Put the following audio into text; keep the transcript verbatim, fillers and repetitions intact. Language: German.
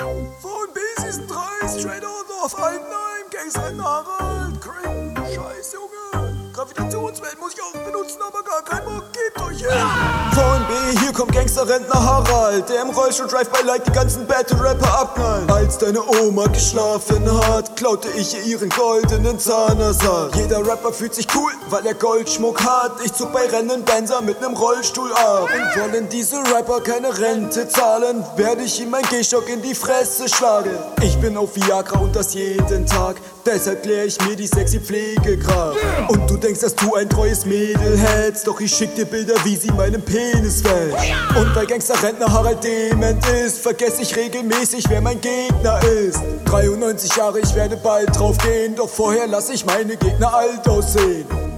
Von B Season drei, straight out of Altenheim, Gangster Harald, Craig, Scheiß, Junge. Gravitationswelt muss ich auch benutzen, aber gar kein Bock, gebt euch hin. Von B, hier kommt Gangster-Rentner Harald, der im Rollstuhl Drive-by-Like die ganzen Battle-Rapper abknallt. Als deine Oma geschlafen hat, klaute ich ihr ihren goldenen Zahnersatz. Jeder Rapper fühlt sich cool, weil er Goldschmuck hat. Ich zog bei Rennen Benzer mit nem Rollstuhl ab. Und wollen diese Rapper keine Rente zahlen, werde ich ihm mein Gehstock in die Fresse schlagen. Ich bin auf Viagra und das jeden Tag, deshalb klär ich mir die sexy Pflegekraft. Und du denkst, dass du ein treues Mädel hättest, doch ich schick dir Bilder, wie sie meinen Penis wäscht. Und weil Gangster-Rentner Harald dement ist, vergesse ich regelmäßig, wer mein Gegner ist. dreiundneunzig Jahre, ich werde bald drauf gehen, doch vorher lass ich meine Gegner alt aussehen.